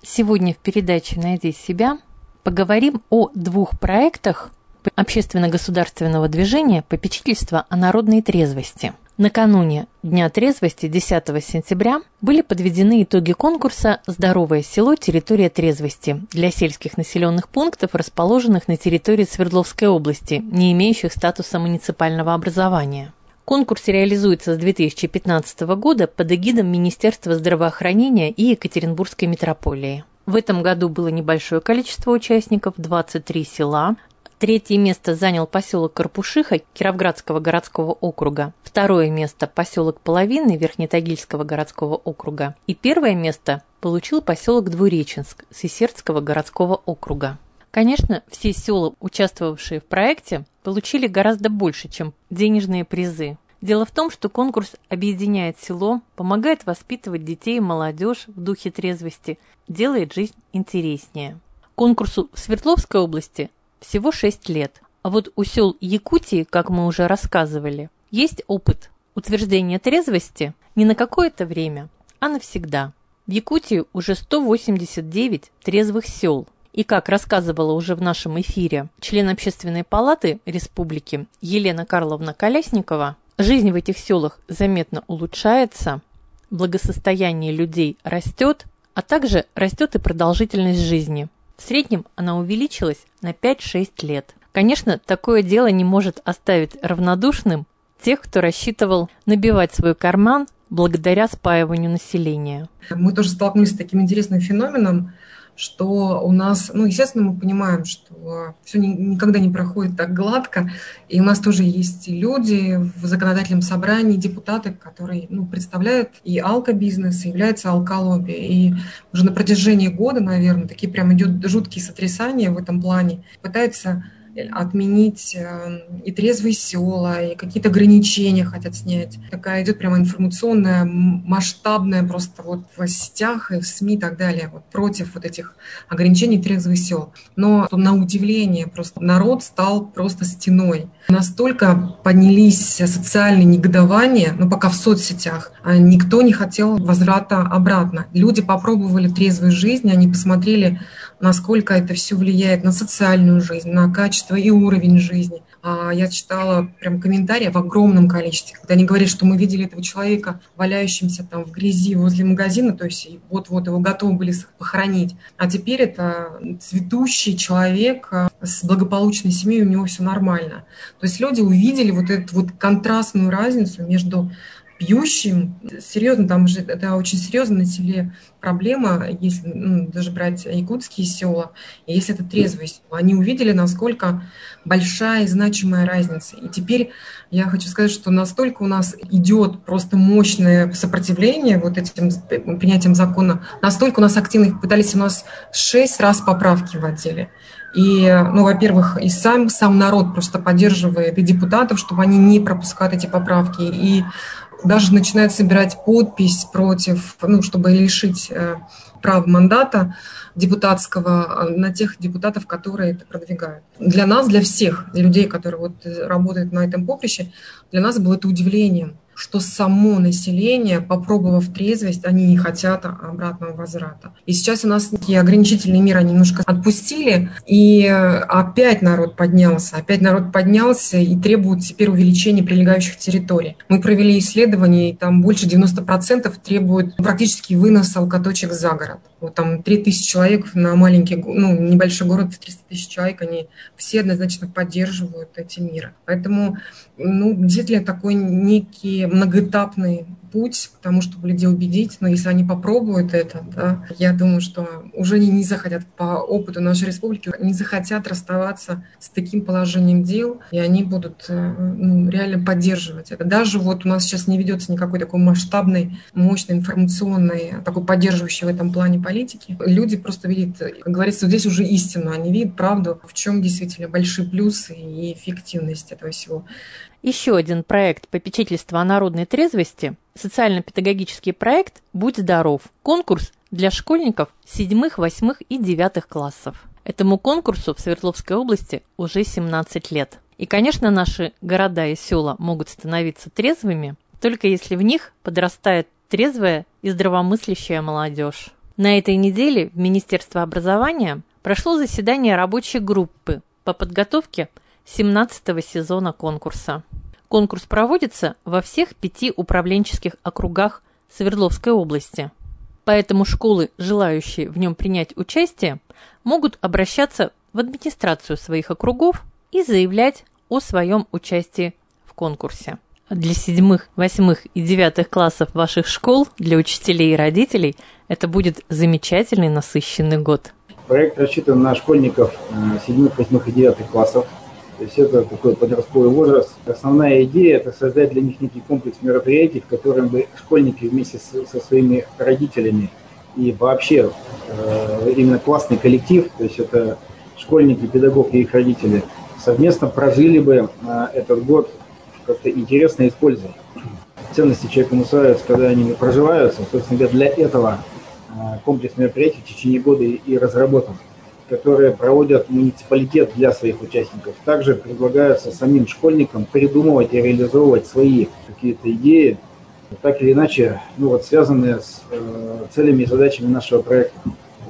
Сегодня в передаче «Найди себя» поговорим о двух проектах общественно-государственного движения «Попечительство о народной трезвости». Накануне Дня трезвости 10 сентября были подведены итоги конкурса «Здоровое село. Территория трезвости» для сельских населенных пунктов, расположенных на территории Свердловской области, не имеющих статуса муниципального образования. Конкурс реализуется с 2015 года под эгидом Министерства здравоохранения и Екатеринбургской метрополии. В этом году было небольшое количество участников – 23 села. Третье место занял поселок Карпушиха Кировградского городского округа, второе место – поселок Половины Верхнетагильского городского округа и первое место получил поселок Двуреченск Сысертского городского округа. Конечно, все села, участвовавшие в проекте, получили гораздо больше, чем денежные призы. Дело в том, что конкурс объединяет село, помогает воспитывать детей и молодежь в духе трезвости, делает жизнь интереснее. Конкурсу в Свердловской области всего 6 лет, а вот у сел Якутии, как мы уже рассказывали, есть опыт утверждения трезвости не на какое-то время, а навсегда. В Якутии уже 189 трезвых сел. И, как рассказывала уже в нашем эфире член Общественной палаты республики Елена Карловна Колясникова, жизнь в этих селах заметно улучшается, благосостояние людей растет, а также растет и продолжительность жизни. В среднем она увеличилась на 5-6 лет. Конечно, такое дело не может оставить равнодушным тех, кто рассчитывал набивать свой карман благодаря спаиванию населения. Мы тоже столкнулись с таким интересным феноменом, что у нас, естественно, мы понимаем, что все никогда не проходит так гладко, и у нас тоже есть люди в законодательном собрании, депутаты, которые представляют и алкобизнес, и являются алколобби. И уже на протяжении года, наверное, такие прям идут жуткие сотрясания в этом плане, пытаются отменить и трезвые села, и какие-то ограничения хотят снять. Такая идет прямо информационная, масштабная просто в сетях и в СМИ и так далее, против этих ограничений трезвых сел. Но на удивление просто народ стал просто стеной. Настолько поднялись социальные негодования, пока в соцсетях, никто не хотел возврата обратно. Люди попробовали трезвую жизнь, они посмотрели, насколько это все влияет на социальную жизнь, на качество и уровень жизни. Я читала прям комментарии в огромном количестве, когда они говорят, что мы видели этого человека, валяющимся там в грязи возле магазина, то есть вот-вот его готовы были похоронить. А теперь это цветущий человек с благополучной семьей, у него все нормально. То есть люди увидели эту контрастную разницу между пьющим, серьезно, там же это очень серьезно на селе проблема, если даже брать якутские села, и если это трезвые села, они увидели, насколько большая и значимая разница. И теперь я хочу сказать, что настолько у нас идет просто мощное сопротивление этим принятием закона, настолько у нас активных пытались, у нас 6 раз поправки вводили. И, во-первых, и сам народ просто поддерживает и депутатов, чтобы они не пропускали эти поправки, и даже начинают собирать подпись против, чтобы лишить права мандата депутатского на тех депутатов, которые это продвигают. Для нас, для всех людей, которые работают на этом поприще, для нас было это удивлением, что само население, попробовав трезвость, они не хотят обратного возврата. И сейчас у нас такие ограничительные меры немножко отпустили, и опять народ поднялся и требует теперь увеличения прилегающих территорий. Мы провели исследование, и там больше 90% требуют практически выноса алкоточек за город. Там 3000 человек на маленький, небольшой город в 300 тысяч человек, они все однозначно поддерживают эти меры. Поэтому, действительно, такой некий многоэтапный путь к тому, чтобы людей убедить, но если они попробуют это, я думаю, что уже они не захотят, по опыту нашей республики, не захотят расставаться с таким положением дел, и они будут реально поддерживать это. Даже у нас сейчас не ведется никакой такой масштабной, мощной, информационной, такой поддерживающей в этом плане политики. Люди просто видят, как говорится, здесь уже истину, они видят правду, в чем действительно большие плюсы и эффективность этого всего. Еще один проект попечительства о народной трезвости – социально-педагогический проект «Будь здоров». Конкурс для школьников 7, 8 и 9 классов. Этому конкурсу в Свердловской области уже 17 лет. И, конечно, наши города и села могут становиться трезвыми, только если в них подрастает трезвая и здравомыслящая молодежь. На этой неделе в Министерстве образования прошло заседание рабочей группы по подготовке 17-го сезона конкурса. Конкурс проводится во всех 5 управленческих округах Свердловской области. Поэтому школы, желающие в нем принять участие, могут обращаться в администрацию своих округов и заявлять о своем участии в конкурсе. Для 7, 8 и 9 классов ваших школ, для учителей и родителей, это будет замечательный насыщенный год. Проект рассчитан на школьников 7, 8 и 9 классов. То есть это такой подростковый возраст. Основная идея – это создать для них некий комплекс мероприятий, в котором бы школьники вместе со своими родителями и вообще именно классный коллектив, то есть это школьники, педагог и их родители, совместно прожили бы этот год как-то интересно и с пользой. Ценности человеком усваиваются, когда они проживаются. Собственно говоря, для этого комплекс мероприятий в течение года и разработан, которые проводят муниципалитет для своих участников. Также предлагается самим школьникам придумывать и реализовывать свои какие-то идеи, так или иначе, связанные с целями и задачами нашего проекта.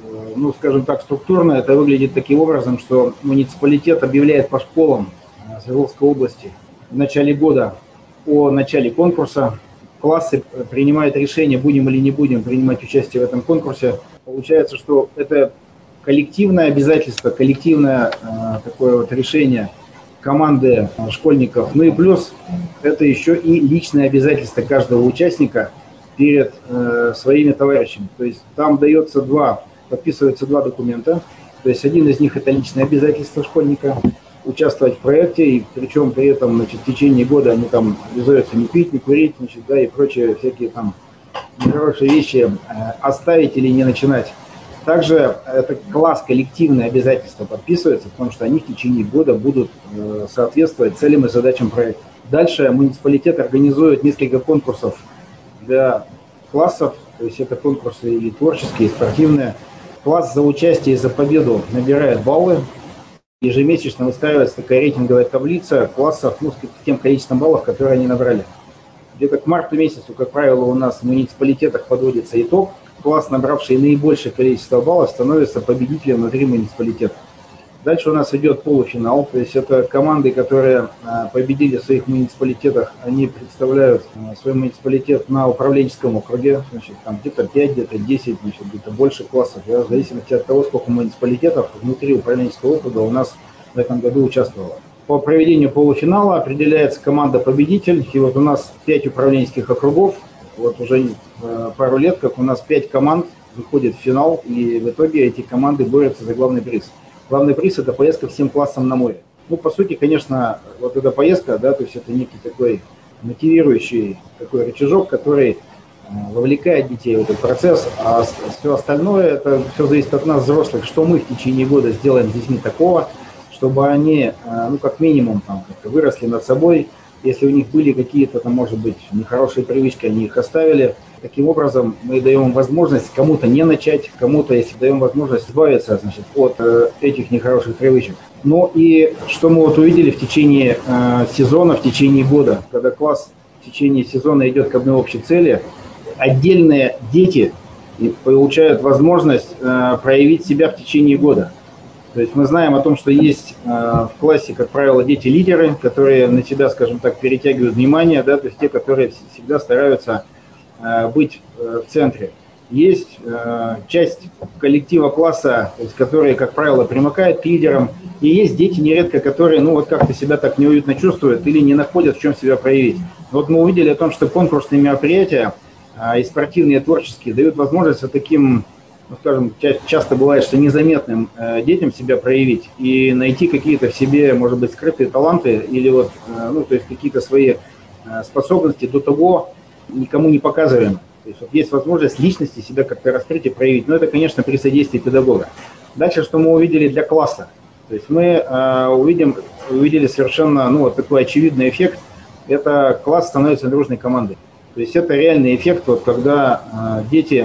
Скажем так, структурно это выглядит таким образом, что муниципалитет объявляет по школам Свердловской области в начале года о начале конкурса. Классы принимают решение, будем или не будем принимать участие в этом конкурсе. Получается, что это коллективное обязательство, коллективное такое вот решение команды школьников. И плюс это еще и личное обязательство каждого участника перед своими товарищами. То есть там подписываются 2 документа. То есть один из них это личное обязательство школьника участвовать в проекте, и причем при этом, в течение года они там обязуются не пить, не курить, и прочие всякие там нехорошие вещи оставить или не начинать. Также это класс коллективное обязательство подписывается, потому что они в течение года будут соответствовать целям и задачам проекта. Дальше муниципалитет организует несколько конкурсов для классов, то есть это конкурсы и творческие, и спортивные. Класс за участие и за победу набирает баллы. Ежемесячно выстраивается такая рейтинговая таблица классов с тем количеством баллов, которые они набрали. Где-то к марту месяцу, как правило, у нас в муниципалитетах подводится итог. Класс, набравший наибольшее количество баллов, становится победителем внутри муниципалитета. Дальше у нас идет полуфинал, то есть это команды, которые победили в своих муниципалитетах, они представляют свой муниципалитет на управленческом округе, там где-то 5, где-то 10, где-то больше классов, в зависимости от того, сколько муниципалитетов внутри управленческого округа у нас в этом году участвовало. По проведению полуфинала определяется команда-победитель, и вот у нас 5 управленческих округов, вот уже пару лет, как у нас 5 команд выходят в финал, и в итоге эти команды борются за главный приз. Главный приз – это поездка всем классам на море. По сути, конечно, вот эта поездка, то есть это некий такой мотивирующий такой рычажок, который вовлекает детей в этот процесс, а все остальное, это все зависит от нас, взрослых, что мы в течение года сделаем с детьми такого, чтобы они, как минимум, как-то выросли над собой. Если у них были какие-то, может быть, нехорошие привычки, они их оставили. Таким образом, мы даем им возможность кому-то не начать, кому-то, если даем возможность избавиться, от этих нехороших привычек. И что мы увидели в течение сезона, в течение года, когда класс в течение сезона идет к одной общей цели, отдельные дети получают возможность проявить себя в течение года. То есть мы знаем о том, что есть в классе, как правило, дети-лидеры, которые на себя, скажем так, перетягивают внимание, то есть те, которые всегда стараются быть в центре. Есть часть коллектива класса, то есть, которые, как правило, примыкают к лидерам, и есть дети нередко, которые, как-то себя так неуютно чувствуют или не находят, в чем себя проявить. Мы увидели о том, что конкурсные мероприятия и спортивные, и творческие дают возможность таким, часто бывает, что незаметным детям себя проявить и найти какие-то в себе, может быть, скрытые таланты или то есть какие-то свои способности до того никому не показываем. То есть есть возможность личности себя как-то раскрыть и проявить. Но это, конечно, при содействии педагога. Дальше, что мы увидели для класса. То есть мы увидели совершенно такой очевидный эффект. Это класс становится дружной командой. То есть это реальный эффект, когда дети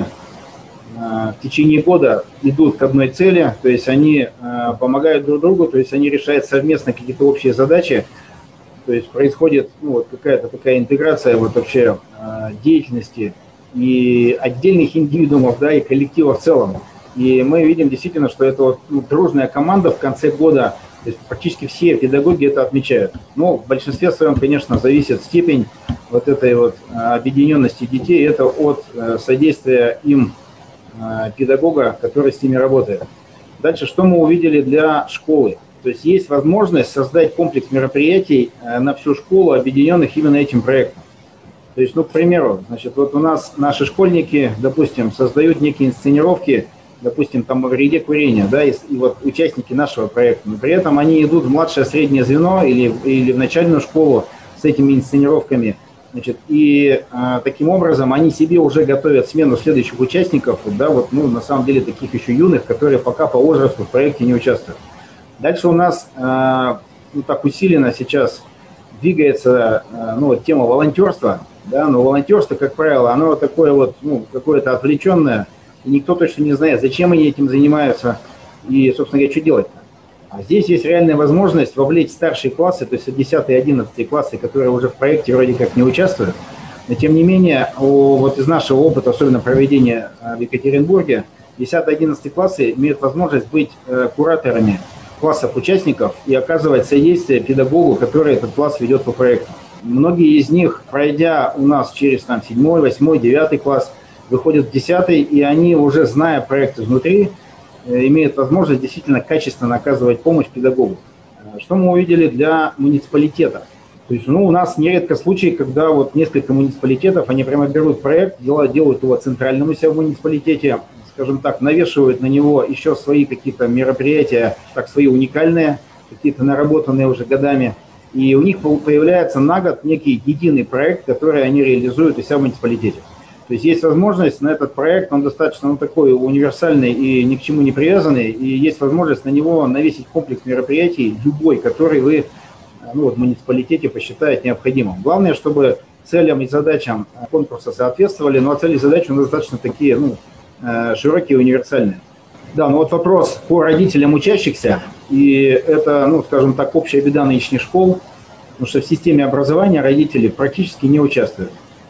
в течение года идут к одной цели, то есть они помогают друг другу, то есть они решают совместно какие-то общие задачи, то есть происходит какая-то такая интеграция вообще деятельности и отдельных индивидуумов, да, и коллектива в целом. И мы видим действительно, что это вот, дружная команда в конце года, то есть практически все педагоги это отмечают. Но в большинстве своем, конечно, зависит степень вот этой вот объединенности детей, это от содействия им педагога, который с ними работает. Дальше, что мы увидели для школы? То есть есть возможность создать комплекс мероприятий на всю школу, объединенных именно этим проектом. То есть, к примеру, значит, вот у нас наши школьники, допустим, создают некие инсценировки, допустим, там о вреде курения, да, и вот участники нашего проекта. Но при этом они идут в младшее среднее звено или в начальную школу с этими инсценировками. Значит, и таким образом они себе уже готовят смену следующих участников, да, вот, на самом деле таких еще юных, которые пока по возрасту в проекте не участвуют. Дальше у нас так усиленно сейчас двигается тема волонтерства, да, но волонтерство, как правило, оно такое вот, какое-то отвлеченное, и никто точно не знает, зачем они этим занимаются и, собственно говоря, что делать-то. А здесь есть реальная возможность вовлечь старшие классы, то есть 10 и 11 классы, которые уже в проекте вроде как не участвуют. Но тем не менее, вот из нашего опыта, особенно проведения в Екатеринбурге, 10-11 классы имеют возможность быть кураторами классов участников и оказывать содействие педагогу, который этот класс ведет по проекту. Многие из них, пройдя у нас через 7, 8, 9 класс, выходят в 10, и они, уже зная проект изнутри, имеют возможность действительно качественно оказывать помощь педагогу. Что мы увидели для муниципалитетов? То есть, у нас нередко случаи, когда вот несколько муниципалитетов, они прямо берут проект, делают его центральным у себя в муниципалитете, скажем так, навешивают на него еще свои какие-то мероприятия, так свои уникальные, какие-то наработанные уже годами, и у них появляется на год некий единый проект, который они реализуют у себя в муниципалитете. То есть есть возможность на этот проект, он достаточно такой универсальный и ни к чему не привязанный, и есть возможность на него навесить комплекс мероприятий, любой, который вы в муниципалитете посчитаете необходимым. Главное, чтобы целям и задачам конкурса соответствовали, но цели и задачи у нас достаточно такие широкие и универсальные. Да, вот вопрос по родителям учащихся, и это, скажем так, общая беда нынешних школ, потому что в системе образования родители практически не участвуют.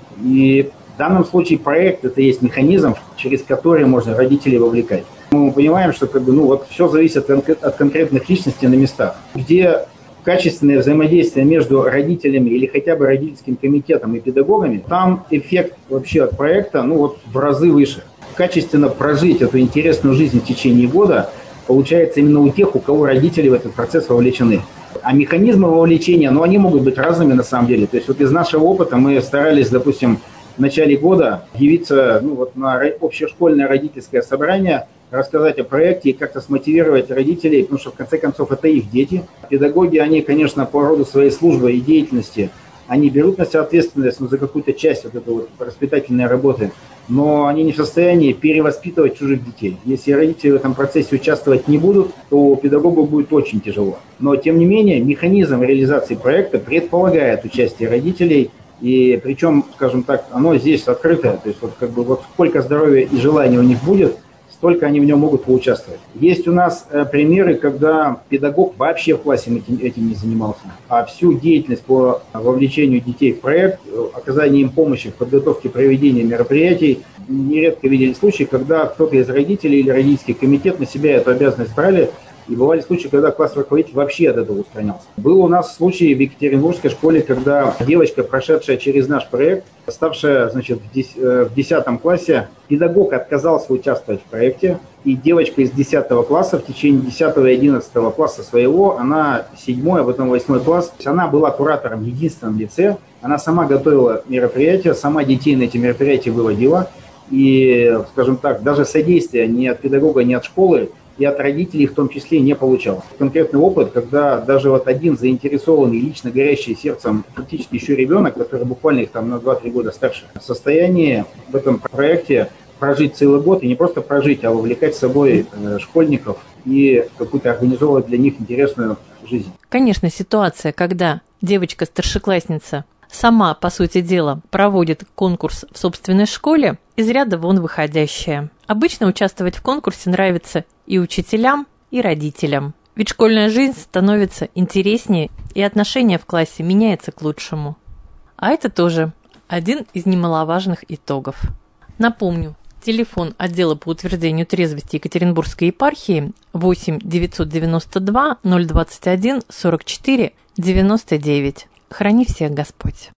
И в данном случае проект – это есть механизм, через который можно родителей вовлекать. Мы понимаем, что все зависит от конкретных личностей на местах, где качественное взаимодействие между родителями или хотя бы родительским комитетом и педагогами, там эффект вообще от проекта в разы выше. Качественно прожить эту интересную жизнь в течение года получается именно у тех, у кого родители в этот процесс вовлечены. А механизмы вовлечения, они могут быть разными на самом деле. То есть вот из нашего опыта мы старались, допустим, в начале года явиться на общешкольное родительское собрание, рассказать о проекте и как-то смотивировать родителей, потому что в конце концов это их дети. Педагоги, они, конечно, по роду своей службы и деятельности, они берут на себя ответственность за какую-то часть вот этой воспитательной работы, но они не в состоянии перевоспитывать чужих детей. Если родители в этом процессе участвовать не будут, то педагогу будет очень тяжело. Но, тем не менее, механизм реализации проекта предполагает участие родителей, и причем, скажем так, оно здесь открытое, то есть сколько здоровья и желания у них будет, столько они в нем могут поучаствовать. Есть у нас примеры, когда педагог вообще в классе этим не занимался, а всю деятельность по вовлечению детей в проект, оказанию им помощи в подготовке проведения мероприятий, нередко видели случаи, когда кто-то из родителей или родительский комитет на себя эту обязанность брали, и бывали случаи, когда классный руководитель вообще от этого устранялся. Был у нас случай в Екатеринбургской школе, когда девочка, прошедшая через наш проект, ставшая, в 10 классе, педагог отказался участвовать в проекте, и девочка из 10 класса в течение 10 и 11 класса своего, она 7, а потом 8 класс, она была куратором в единственном лице, она сама готовила мероприятия, сама детей на эти мероприятия выводила, и, скажем так, даже содействия ни от педагога, ни от школы, и от родителей в том числе не получал. Конкретный опыт, когда даже один заинтересованный, лично горящий сердцем, фактически еще ребенок, который буквально их на 2-3 года старше, в состоянии в этом проекте прожить целый год, и не просто прожить, а вовлекать с собой школьников и какую-то организовывать для них интересную жизнь. Конечно, ситуация, когда девочка-старшеклассница сама, по сути дела, проводит конкурс в собственной школе, из ряда вон выходящая. Обычно участвовать в конкурсе нравится и учителям, и родителям. Ведь школьная жизнь становится интереснее, и отношение в классе меняется к лучшему. А это тоже один из немаловажных итогов. Напомню, телефон отдела по утверждению трезвости Екатеринбургской епархии 8 992 021 44 99. Храни всех Господь.